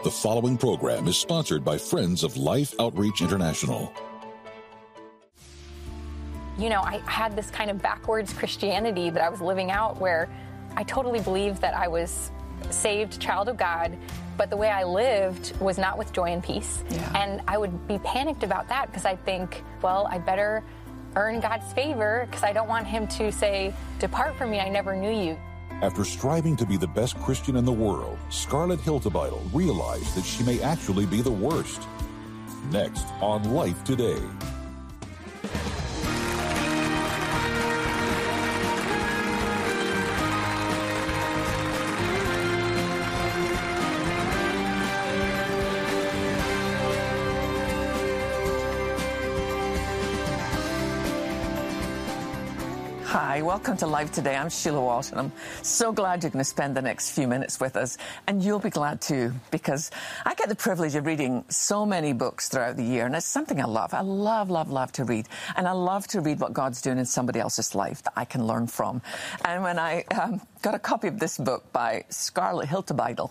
The following program is sponsored by Friends of Life Outreach International. You know, I had this kind of backwards Christianity that I was living out where I totally believed that I was saved child of God, but the way I lived was not with joy and peace. Yeah. And I would be panicked about that because I think, well, I better earn God's favor because I don't want him to say, depart from me, I never knew you. After striving to be the best Christian in the world, Scarlett Hiltebeitel realized that she may actually be the worst. Next on Life Today. Hi, welcome to Live Today. I'm Sheila Walsh, and I'm so glad you're going to spend the next few minutes with us. And you'll be glad too, because I get the privilege of reading so many books throughout the year, and it's something I love. I love to read. And I love to read what God's doing in somebody else's life that I can learn from. And when I got a copy of this book by Scarlett Hiltebeitel,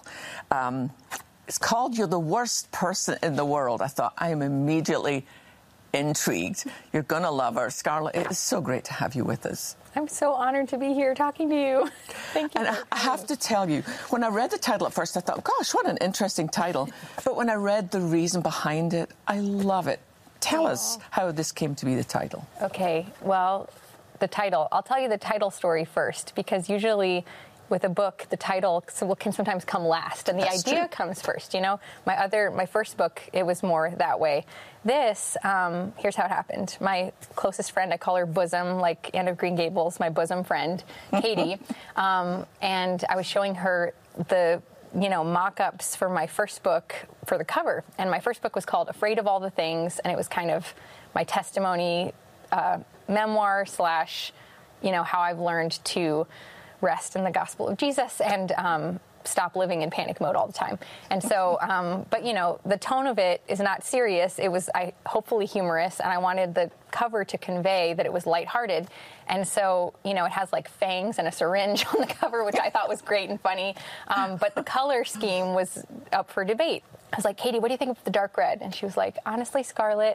it's called You're the Worst Person in the World, I thought, I am immediately intrigued. You're going to love her. Scarlett, it is so great to have you with us. I'm so honored to be here talking to you. Thank you. And I have to tell you, when I read the title at first, I thought, gosh, what an interesting title. But when I read the reason behind it, I love it. Tell us how this came to be the title. Okay, well, the title. I'll tell you the title story first, because usually with a book, the title can sometimes come last, and the That's idea true. comes first. You know, my first book, it was more that way. This, here's how it happened. My closest friend, I call her Bosom, like Anne of Green Gables, my bosom friend, Katie, and I was showing her the mock-ups for my first book for the cover, and my first book was called Afraid of All the Things, and it was kind of my testimony, memoir / how I've learned to rest in the gospel of Jesus and stop living in panic mode all the time. And so, but the tone of it is not serious. It was hopefully humorous, and I wanted the cover to convey that it was lighthearted. And so, it has like fangs and a syringe on the cover, which I thought was great and funny. But the color scheme was up for debate. I was like, Katie, what do you think of the dark red? And she was like, honestly, Scarlett,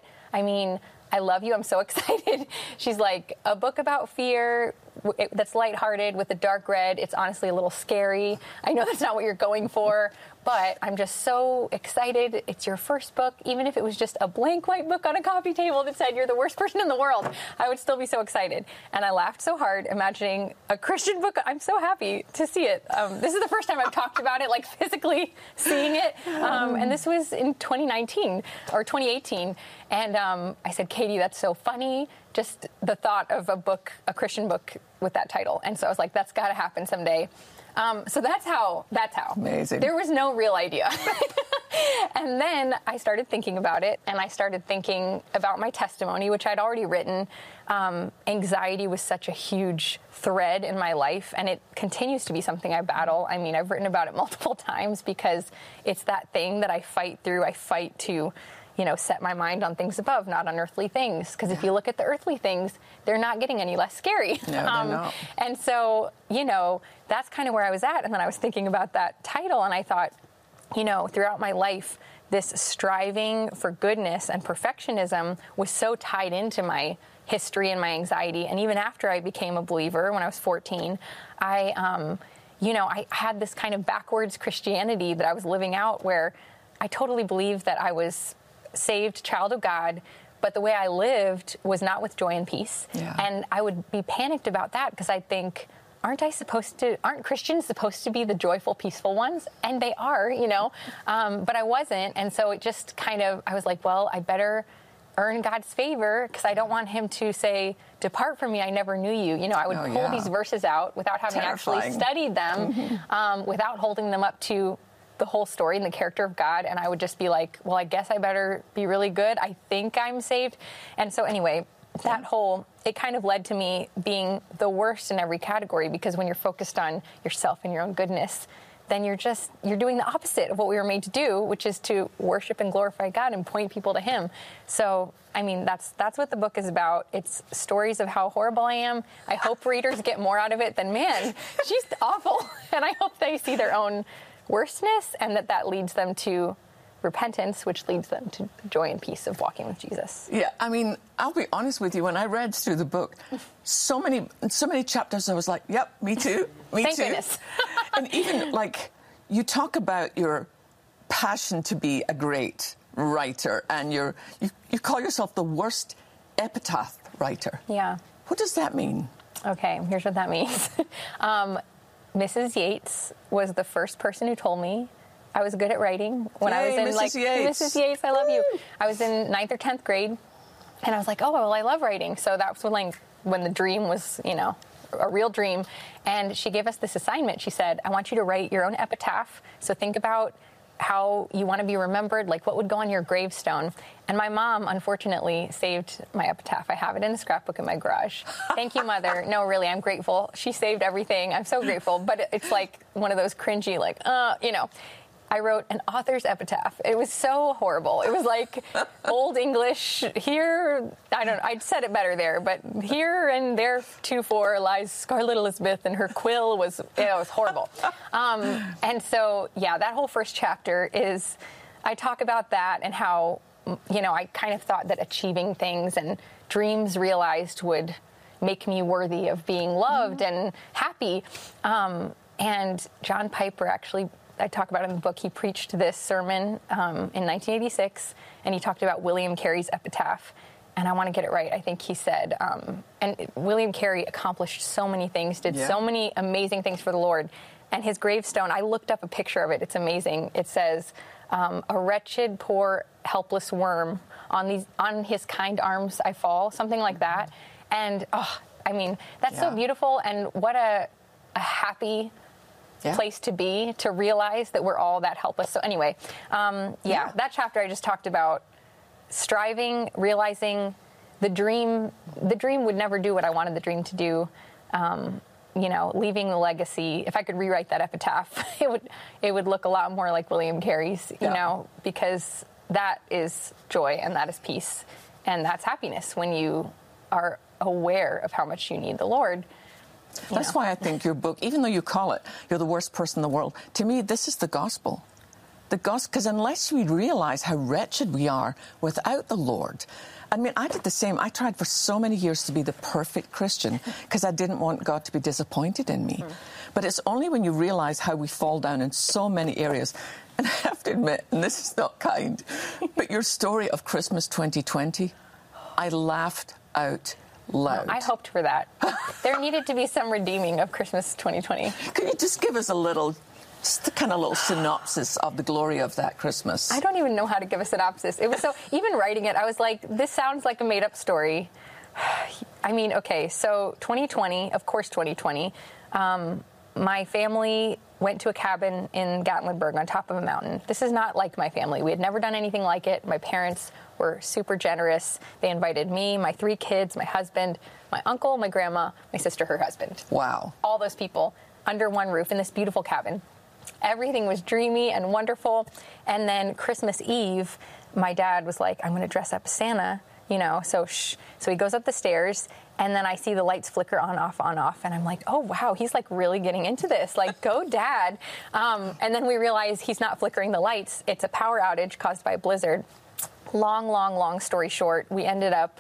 I love you. I'm so excited. She's like, a book about fear that's lighthearted with the dark red. It's honestly a little scary. I know that's not what you're going for, but I'm just so excited. It's your first book. Even if it was just a blank white book on a coffee table that said you're the worst person in the world, I would still be so excited. And I laughed so hard imagining a Christian book. I'm so happy to see it. This is the first time I've talked about it, like physically seeing it. And this was in 2019 or 2018. And I said, Katie, that's so funny. Just the thought of a Christian book with that title. And so I was like, that's got to happen someday. So that's how. Amazing. There was no real idea. And then I started thinking about it, and I started thinking about my testimony, which I'd already written. Anxiety was such a huge thread in my life, and it continues to be something I battle. I've written about it multiple times because it's that thing that I fight through. I fight to set my mind on things above, not on earthly things. Because if you look at the earthly things, they're not getting any less scary. No, they're not. And so, that's kind of where I was at. And then I was thinking about that title, and I thought, throughout my life, this striving for goodness and perfectionism was so tied into my history and my anxiety. And even after I became a believer, when I was 14, I had this kind of backwards Christianity that I was living out where I totally believed that I was saved child of God, but the way I lived was not with joy and peace. Yeah. And I would be panicked about that because I think, aren't Christians supposed to be the joyful, peaceful ones? And they are, but I wasn't. And so it just I was like, well, I better earn God's favor because I don't want him to say, depart from me, I never knew you. I would pull these verses out without having actually studied them, without holding them up to the whole story and the character of God, and I would just be like, well, I guess I better be really good. I think I'm saved. And so anyway, it kind of led to me being the worst in every category, because when you're focused on yourself and your own goodness, then you're doing the opposite of what we were made to do, which is to worship and glorify God and point people to him. So, that's what the book is about. It's stories of how horrible I am. I hope readers get more out of it than, man, she's awful. And I hope they see their own worstness, and that leads them to repentance, which leads them to joy and peace of walking with Jesus. Yeah, I mean, I'll be honest with you. When I read through the book, so many chapters, I was like, "Yep, me too, me Thank too." Goodness. And even like you talk about your passion to be a great writer, and you call yourself the worst epitaph writer. Yeah. What does that mean? Okay, here's what that means. Mrs. Yates was the first person who told me I was good at writing when I was in Mrs. Yates. Mrs. Yates, I love you. I was in 9th or 10th grade, and I was like, oh, well, I love writing. So that was when the dream was, a real dream. And she gave us this assignment. She said, I want you to write your own epitaph. So think about how you want to be remembered, like what would go on your gravestone. And my mom, unfortunately, saved my epitaph. I have it in a scrapbook in my garage. Thank you, Mother. No, really, I'm grateful. She saved everything. I'm so grateful. But it's like one of those cringy, I wrote an author's epitaph. It was so horrible. It was like old English. Here, I said it better there, but here and there 2-4 lies Scarlet Elizabeth, and her quill was horrible. And so, yeah, that whole first chapter is, I talk about that and how, I kind of thought that achieving things and dreams realized would make me worthy of being loved and happy. And John Piper actually, I talk about in the book, he preached this sermon in 1986, and he talked about William Carey's epitaph. And I want to get it right. I think he said, and William Carey accomplished so many things, did so many amazing things for the Lord. And his gravestone, I looked up a picture of it. It's amazing. It says, a wretched, poor, helpless worm, on his kind arms I fall, something like that. And, that's so beautiful. And what a happy place to be, to realize that we're all that helpless. So anyway, that chapter I just talked about striving, realizing the dream would never do what I wanted the dream to do. Leaving the legacy. If I could rewrite that epitaph, it would look a lot more like William Carey's, because that is joy and that is peace and that's happiness when you are aware of how much you need the Lord. That's why I think your book, even though you call it You're the Worst Person in the World, to me, this is the gospel. The gospel, because unless we realize how wretched we are without the Lord. I mean, I did the same. I tried for so many years to be the perfect Christian because I didn't want God to be disappointed in me. But it's only when you realize how we fall down in so many areas. And I have to admit, and this is not kind, but your story of Christmas 2020, I laughed out loud. I hoped for that. There needed to be some redeeming of Christmas 2020. Could you just give us just a kind of little synopsis of the glory of that Christmas? I don't even know how to give a synopsis. It was even writing it, I was like, this sounds like a made-up story. I mean, okay, so 2020, of course 2020, my family went to a cabin in Gatlinburg on top of a mountain. This is not like my family. We had never done anything like it. My parents were super generous. They invited me, my 3 kids, my husband, my uncle, my grandma, my sister, her husband. Wow. All those people under one roof in this beautiful cabin. Everything was dreamy and wonderful. And then Christmas Eve, my dad was like, I'm going to dress up as Santa, so he goes up the stairs, and then I see the lights flicker on, off, and I'm like, oh, wow, he's like really getting into this. Like, go, Dad. And then we realize he's not flickering the lights. It's a power outage caused by a blizzard. Long story short, we ended up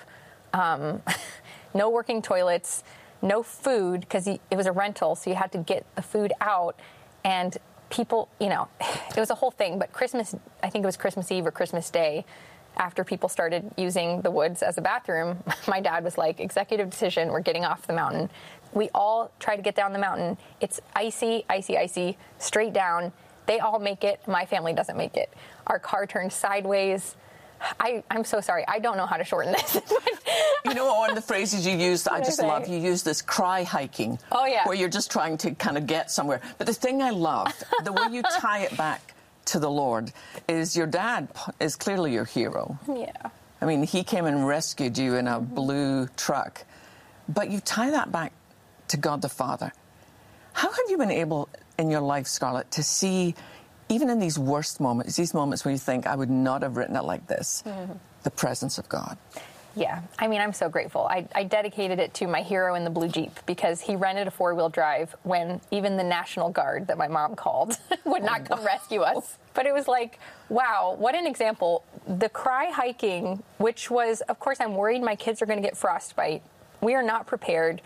no working toilets, no food, because it was a rental, so you had to get the food out. And people, it was a whole thing. But Christmas, I think it was Christmas Eve or Christmas Day, after people started using the woods as a bathroom, my dad was like, executive decision, we're getting off the mountain. We all try to get down the mountain. It's icy, straight down. They all make it. My family doesn't make it. Our car turned sideways. I'm so sorry. I don't know how to shorten this. One of the phrases you used, I just love, you use this cry hiking. Oh, yeah. Where you're just trying to kind of get somewhere. But the thing I loved, the way you tie it back to the Lord, is your dad is clearly your hero. Yeah. I mean, he came and rescued you in a blue truck. But you tie that back to God the Father. How have you been able in your life, Scarlett, to see, even in these worst moments, these moments where you think, I would not have written it like this, the presence of God? Yeah, I mean, I'm so grateful. I dedicated it to my hero in the blue Jeep because he rented a 4-wheel drive when even the National Guard that my mom called would not come rescue us. But it was like, wow, what an example. The Cry hiking, which was, of course, I'm worried my kids are going to get frostbite. We are not prepared.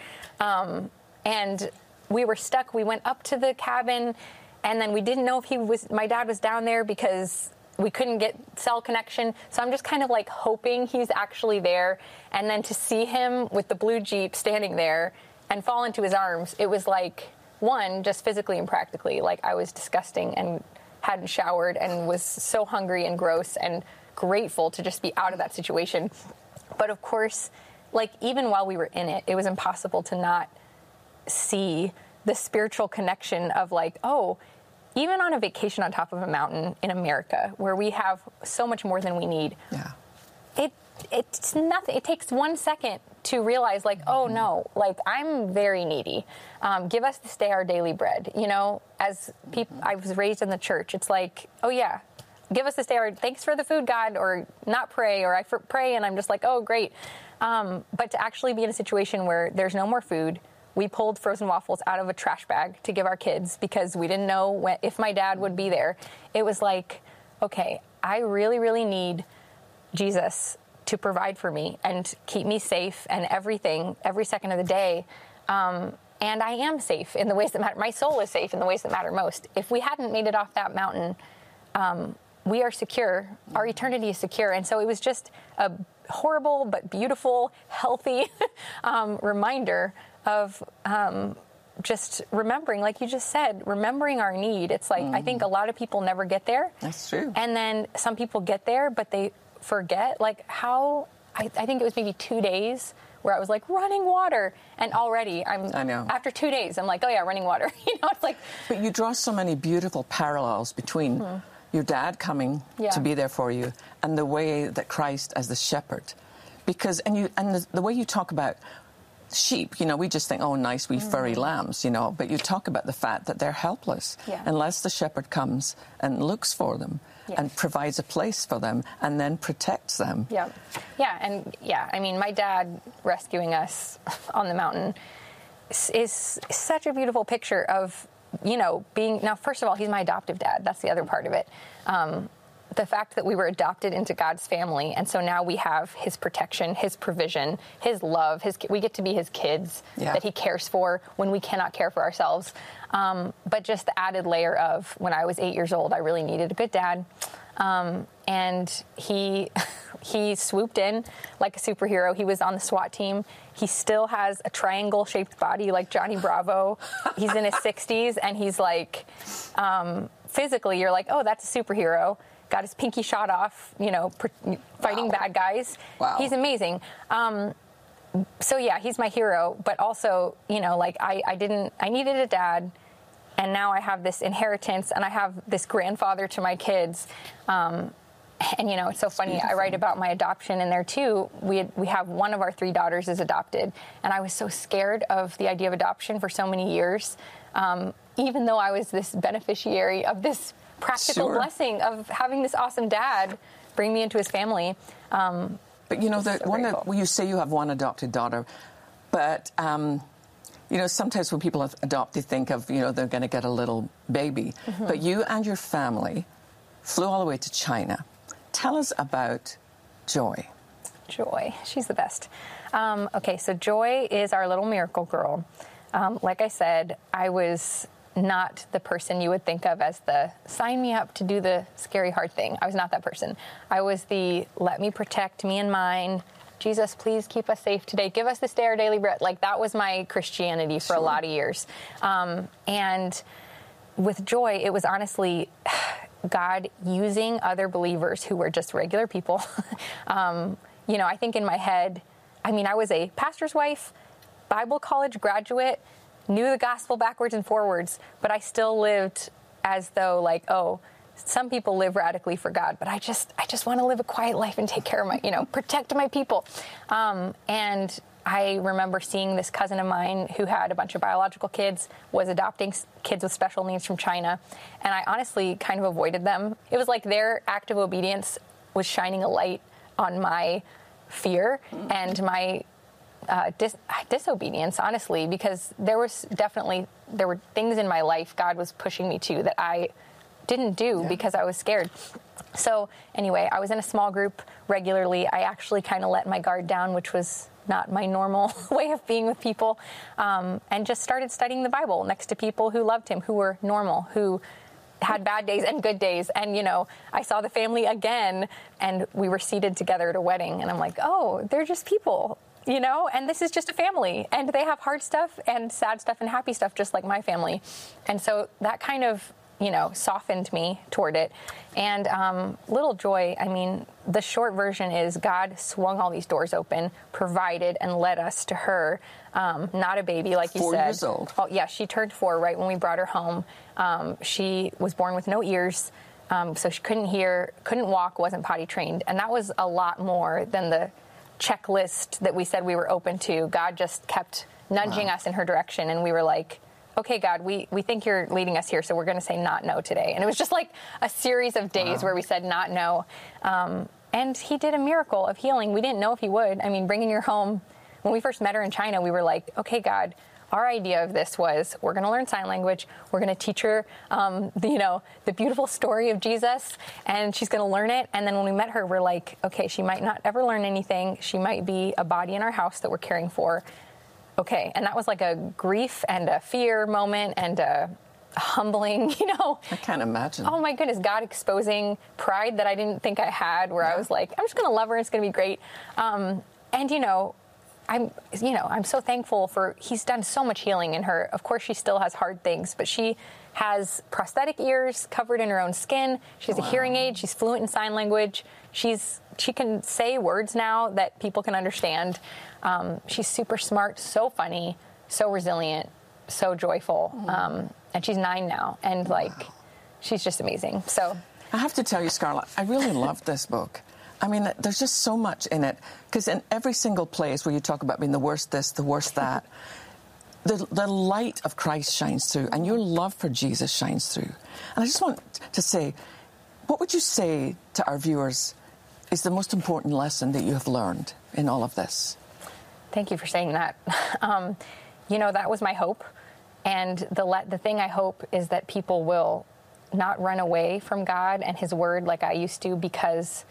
And we were stuck. We went up to the cabin, and then we didn't know if my dad was down there because we couldn't get cell connection. So I'm just kind of like hoping he's actually there. And then to see him with the blue Jeep standing there and fall into his arms, it was like, one, just physically and practically, like I was disgusting and hadn't showered and was so hungry and gross and grateful to just be out of that situation. But of course, like even while we were in it, it was impossible to not see the spiritual connection of like, oh, even on a vacation on top of a mountain in America where we have so much more than we need, it's nothing. It takes 1 second to realize like, oh no, like I'm very needy. Give us this day our daily bread. You know, as people, I was raised in the church. It's like, oh yeah, give us this day our, thanks for the food, God, or not pray, or I pray and I'm just like, oh great. But to actually be in a situation where there's no more food. We pulled frozen waffles out of a trash bag to give our kids because we didn't know if my dad would be there. It was like, okay, I really, really need Jesus to provide for me and keep me safe and everything, every second of the day. And I am safe in the ways that matter. My soul is safe in the ways that matter most. If we hadn't made it off that mountain, we are secure. Our eternity is secure. And so it was just a horrible but beautiful, healthy reminder of just remembering, like you just said, remembering our need. It's like, I think a lot of people never get there. That's true. And then some people get there, but they forget, like how, I think it was maybe 2 days where I was like, running water. And already I know. After 2 days, I'm like, oh yeah, running water. You know, it's like. But you draw so many beautiful parallels between your dad coming to be there for you and the way that Christ as the shepherd. Because, the way you talk about sheep, you know, we just think, oh, nice, wee furry lambs, you know, but you talk about the fact that they're helpless unless the shepherd comes and looks for them and provides a place for them and then protects them. I mean, my dad rescuing us on the mountain is such a beautiful picture of, you know, being, now, first of all, he's my adoptive dad. That's the other part of it. The fact that we were adopted into God's family, and so now we have his protection, his provision, his love, we get to be his kids that he cares for when we cannot care for ourselves. But just the added layer of when I was 8 years old, I really needed a good dad. And he swooped in like a superhero. He was on the SWAT team. He still has a triangle-shaped body like Johnny Bravo. He's in his 60s, and he's like, physically, you're like, oh, that's a superhero. Got his pinky shot off, you know, fighting bad guys. Wow. He's amazing. So yeah, he's my hero, but also, you know, like I needed a dad, and now I have this inheritance, and I have this grandfather to my kids. And you know, it's so funny. Beautiful. I write about my adoption in there too. We have one of our 3 daughters is adopted, and I was so scared of the idea of adoption for so many years, even though I was this beneficiary of this practical blessing of having this awesome dad bring me into his family. But you know, you say you have one adopted daughter, but you know, sometimes when people adopt, they think of, you know, they're going to get a little baby. But you and your family flew all the way to China. Tell us about Joy. Joy, she's the best. Okay, so Joy is our little miracle girl. Like I said, I was not the person you would think of as the sign me up to do the scary hard thing. I was not that person. I was the let me protect me and mine. Jesus, please keep us safe today. Give us this day our daily bread. Like that was my Christianity for a lot of years. And with Joy, it was honestly God using other believers who were just regular people. You know, I think in my head, I mean, I was a pastor's wife, Bible college graduate, knew the gospel backwards and forwards, but I still lived as though like, oh, some people live radically for God, but I just want to live a quiet life and take care of my, you know, protect my people. And I remember seeing this cousin of mine who had a bunch of biological kids, was adopting kids with special needs from China. And I honestly kind of avoided them. It was like their act of obedience was shining a light on my fear and my disobedience, honestly, because there were things in my life God was pushing me to that I didn't do because I was scared. So anyway, I was in a small group regularly. I actually kind of let my guard down, which was not my normal way of being with people, and just started studying the Bible next to people who loved him, who were normal, who had bad days and good days. And, I saw the family again, and we were seated together at a wedding. And I'm like, oh, they're just people, and this is just a family. And they have hard stuff and sad stuff and happy stuff, just like my family. And so that kind of, softened me toward it. And little Joy, the short version is God swung all these doors open, provided, and led us to her. Not a baby, like you said. 4 years old. Oh, yeah, she turned 4 right when we brought her home. She was born with no ears, so she couldn't hear, couldn't walk, wasn't potty trained. And that was a lot more than the checklist that we said we were open to. God just kept nudging us in her direction, and we were like, okay, God, we think you're leading us here, so we're going to say not no today. And it was just like a series of days where we said not no. And he did a miracle of healing. We didn't know if he would. Bringing her home, when we first met her in China, we were like, okay, God, our idea of this was we're going to learn sign language. We're going to teach her, the beautiful story of Jesus, and she's going to learn it. And then when we met her, we're like, okay, she might not ever learn anything. She might be a body in our house that we're caring for. Okay, and that was like a grief and a fear moment and a humbling, I can't imagine. Oh my goodness, God exposing pride that I didn't think I had, where I was like, I'm just going to love her and it's going to be great. I'm so thankful for, he's done so much healing in her. Of course, she still has hard things, but she has prosthetic ears covered in her own skin. She has a hearing aid. She's fluent in sign language. She can say words now that people can understand. She's super smart, so funny, so resilient, so joyful. And she's 9 now. And she's just amazing. So I have to tell you, Scarlett, I really loved this book. There's just so much in it. Because in every single place where you talk about being the worst this, the worst that, the light of Christ shines through, and your love for Jesus shines through. And I just want to say, what would you say to our viewers is the most important lesson that you have learned in all of this? Thank you for saying that. That was my hope. And the thing I hope is that people will not run away from God and his word like I used to, because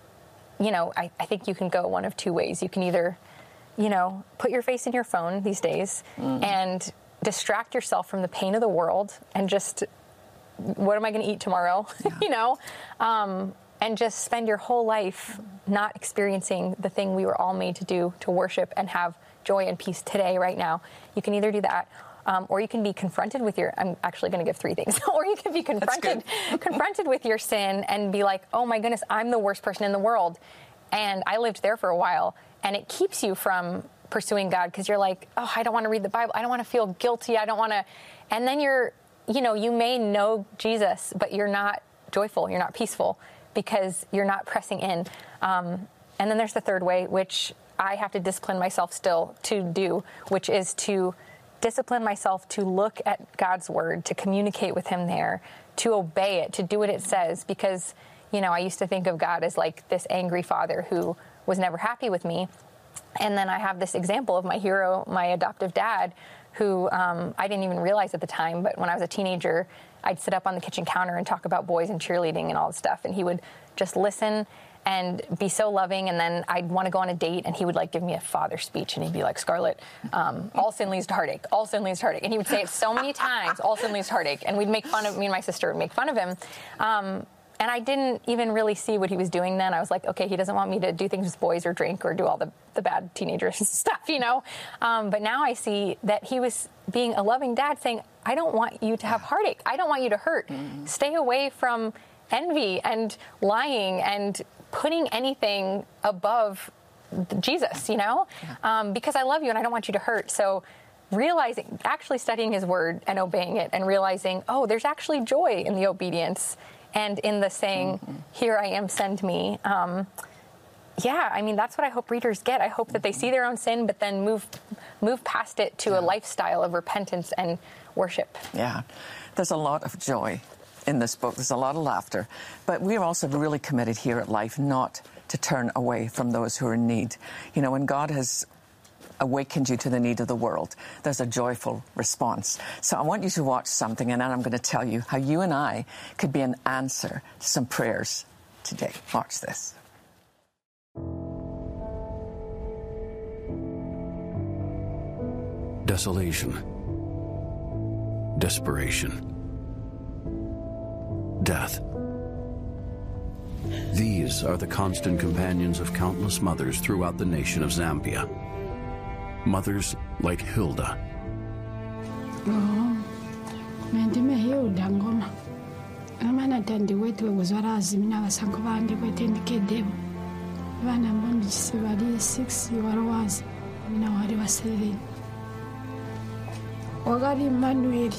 I think you can go one of 2 ways. You can either, put your face in your phone these days and distract yourself from the pain of the world and just, what am I going to eat tomorrow? Yeah. And just spend your whole life not experiencing the thing we were all made to do, to worship and have joy and peace today, right now. You can either do that, or you can be confronted with I'm actually going to give 3 things. Or you can be confronted with your sin and be like, oh my goodness, I'm the worst person in the world. And I lived there for a while, and it keeps you from pursuing God, because you're like, oh, I don't want to read the Bible. I don't want to feel guilty. I don't want to. And then you may know Jesus, but you're not joyful. You're not peaceful, because you're not pressing in. And then there's the third way, which I have to discipline myself still to do, which is to discipline myself to look at God's word, to communicate with him there, to obey it, to do what it says. Because, I used to think of God as like this angry father who was never happy with me. And then I have this example of my hero, my adoptive dad, who I didn't even realize at the time, but when I was a teenager, I'd sit up on the kitchen counter and talk about boys and cheerleading and all this stuff, and he would just listen and be so loving. And then I'd want to go on a date, and he would give me a father speech, and he'd be like, Scarlett, all sin leads to heartache, all sin leads to heartache. And he would say it so many times, all sin leads to heartache. And we'd make fun of, me and my sister would make fun of him. And I didn't even really see what he was doing then. I was like, okay, he doesn't want me to do things with boys or drink or do all the bad teenager stuff, But now I see that he was being a loving dad, saying, I don't want you to have heartache. I don't want you to hurt. Mm-hmm. Stay away from envy and lying and putting anything above Jesus, because I love you and I don't want you to hurt. So actually studying his word and obeying it, and realizing, oh, there's actually joy in the obedience and in the saying, here I am, send me. That's what I hope readers get. I hope that they see their own sin, but then move past it to a lifestyle of repentance and worship. Yeah, there's a lot of joy in this book. There's a lot of laughter. But we're also really committed here at Life not to turn away from those who are in need. You know, when God has awakened you to the need of the world, there's a joyful response. So I want you to watch something, and then I'm going to tell you how you and I could be an answer to some prayers today. Watch this. Desolation, desperation, death. These are the constant companions of countless mothers throughout the nation of Zambia. Mothers like Hilda. Mendime Hilda ngoma. Amana tandi wetu wazwarazi mina basanko bandi kwetendike debo. Bana mbondi chisibali 6 warwazi. Mina wari wa 7. Ogari Manuel.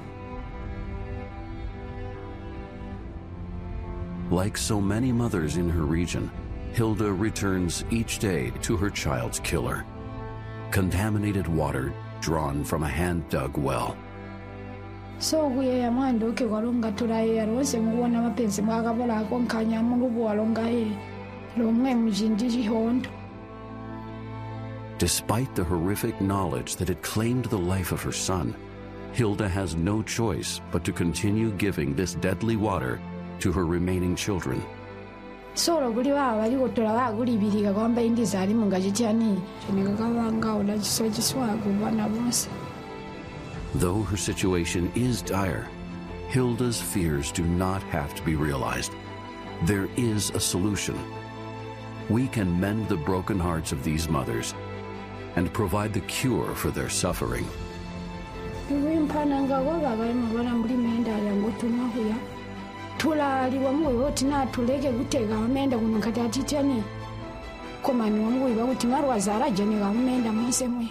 Like so many mothers in her region, Hilda returns each day to her child's killer. Contaminated water drawn from a hand-dug well. So we are mando ke walonga tulaye rose muona mapenzi mwakabola konkanya mungu walonga ile. Lomwe mjindiji hondo. Despite the horrific knowledge that had claimed the life of her son, Hilda has no choice but to continue giving this deadly water to her remaining children. Solo guli wa bali gotola wa guli biliga kwamba indiza ali mungajityani chenekakabanga ola chiswagwa bana bonse. Though her situation is dire, Hilda's fears do not have to be realized. There is a solution. We can mend the broken hearts of these mothers and provide the cure for their suffering. Tulali wamuwe tina tuleke gutega amenda kuno kati atitani komani wamuwe bakuti marwazara jene ga amenda munse mwe.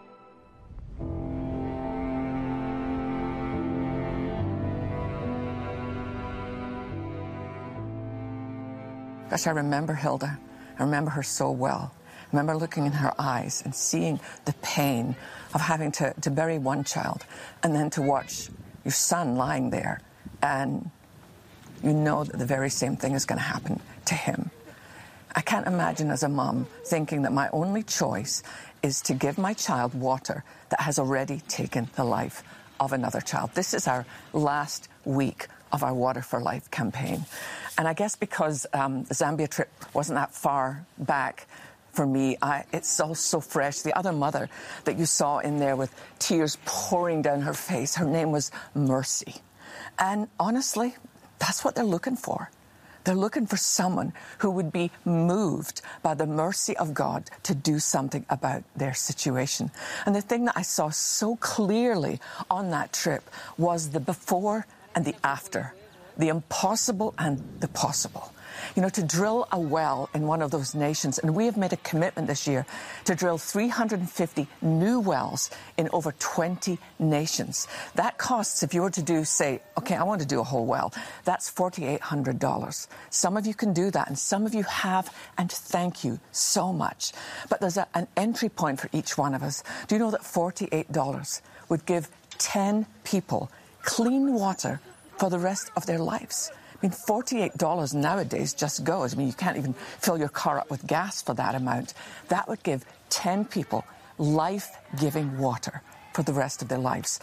Gosh, I remember Hilda. I remember her so well. I remember looking in her eyes and seeing the pain of having to bury one child and then to watch your son lying there, and you know that the very same thing is going to happen to him. I can't imagine as a mom thinking that my only choice is to give my child water that has already taken the life of another child. This is our last week of our Water for Life campaign. And I guess because the Zambia trip wasn't that far back for me, it's all so fresh. The other mother that you saw in there with tears pouring down her face, her name was Mercy. And honestly, that's what they're looking for. They're looking for someone who would be moved by the mercy of God to do something about their situation. And the thing that I saw so clearly on that trip was the before and the after, the impossible and the possible. You know, to drill a well in one of those nations, and we have made a commitment this year to drill 350 new wells in over 20 nations. That costs, if you were to do, say, okay, I want to do a whole well, that's $4,800. Some of you can do that, and some of you have, and thank you so much. But there's an entry point for each one of us. Do you know that $48 would give 10 people clean water for the rest of their lives? I mean, $48 nowadays just goes. I mean, you can't even fill your car up with gas for that amount. That would give 10 people life-giving water for the rest of their lives.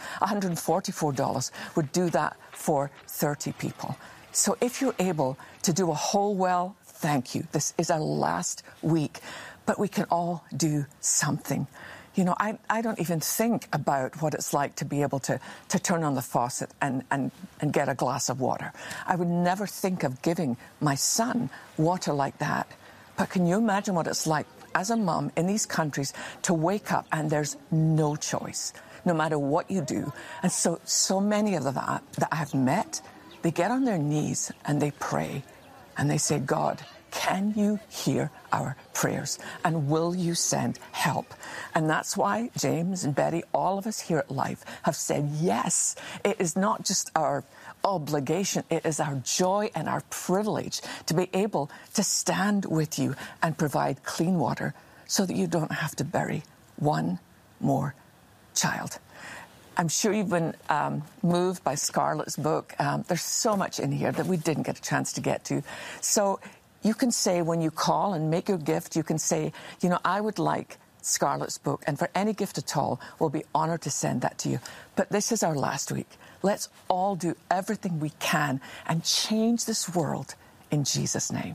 $144 would do that for 30 people. So if you're able to do a whole well, thank you. This is our last week, but we can all do something. You know, I don't even think about what it's like to be able to turn on the faucet and get a glass of water. I would never think of giving my son water like that. But can you imagine what it's like as a mom in these countries to wake up and there's no choice, no matter what you do? And so many of them that I have met, they get on their knees and they pray and they say, God, can you hear our prayers? And will you send help? And that's why James and Betty, all of us here at Life, have said yes. It is not just our obligation, it is our joy and our privilege to be able to stand with you and provide clean water so that you don't have to bury one more child. I'm sure you've been moved by Scarlett's book. There's so much in here that we didn't get a chance to get to. So you can say, when you call and make your gift, you can say, you know, I would like Scarlett's book, and for any gift at all, we'll be honored to send that to you. But this is our last week. Let's all do everything we can and change this world in Jesus' name.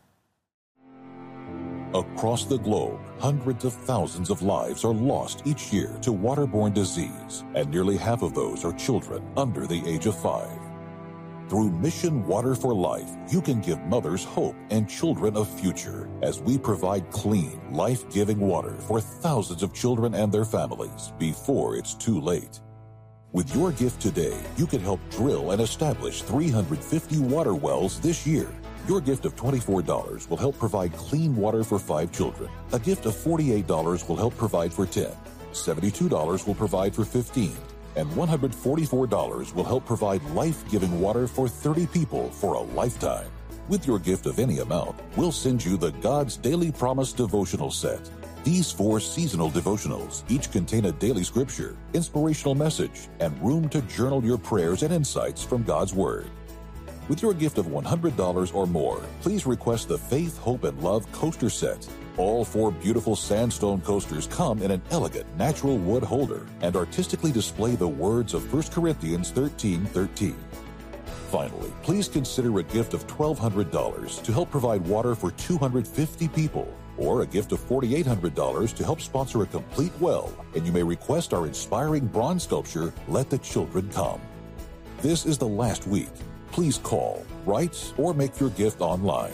Across the globe, hundreds of thousands of lives are lost each year to waterborne disease, and nearly half of those are children under the age of 5. Through Mission Water for Life, you can give mothers hope and children a future as we provide clean, life-giving water for thousands of children and their families before it's too late. With your gift today, you can help drill and establish 350 water wells this year. Your gift of $24 will help provide clean water for 5 children. A gift of $48 will help provide for 10. $72 will provide for 15. And $144 will help provide life-giving water for 30 people for a lifetime. With your gift of any amount, we'll send you the God's Daily Promise devotional set. These 4 seasonal devotionals each contain a daily scripture, inspirational message, and room to journal your prayers and insights from God's Word. With your gift of $100 or more, please request the Faith, Hope, and Love coaster set. All 4 beautiful sandstone coasters come in an elegant natural wood holder and artistically display the words of 1 Corinthians 13:13. Finally, please consider a gift of $1,200 to help provide water for 250 people, or a gift of $4,800 to help sponsor a complete well, and you may request our inspiring bronze sculpture, Let the Children Come. This is the last week. Please call, write, or make your gift online.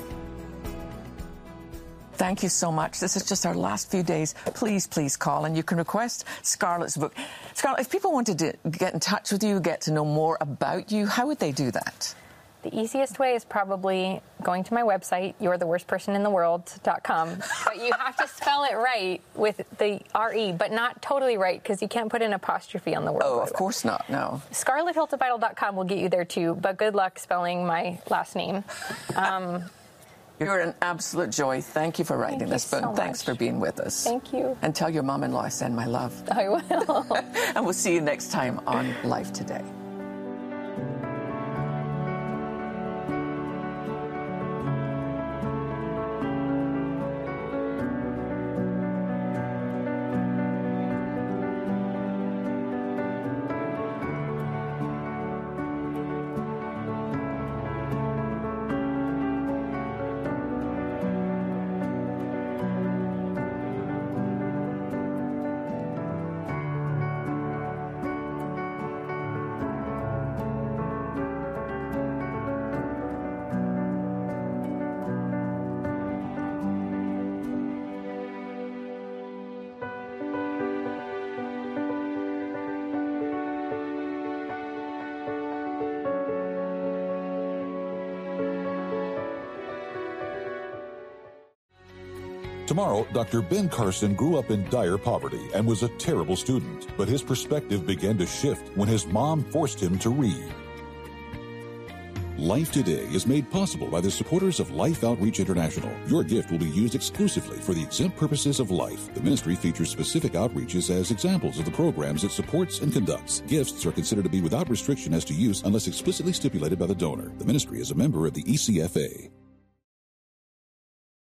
Thank you so much. This is just our last few days. Please, please call, and you can request Scarlett's book. Scarlett, if people wanted to get in touch with you, get to know more about you, how would they do that? The easiest way is probably going to my website, you'retheworstpersonintheworld.com. But you have to spell it right with the R-E, but not totally right, because you can't put an apostrophe on the word. Oh, of course not, no. ScarlettHiltibidle.com will get you there, too, but good luck spelling my last name. You're an absolute joy. Thank you for writing this book. So Thanks for being with us. Thank you. And tell your mom-in-law I send my love. I will. And we'll see you next time on Life Today. Tomorrow, Dr. Ben Carson grew up in dire poverty and was a terrible student, but his perspective began to shift when his mom forced him to read. Life Today is made possible by the supporters of Life Outreach International. Your gift will be used exclusively for the exempt purposes of life. The ministry features specific outreaches as examples of the programs it supports and conducts. Gifts are considered to be without restriction as to use unless explicitly stipulated by the donor. The ministry is a member of the ECFA.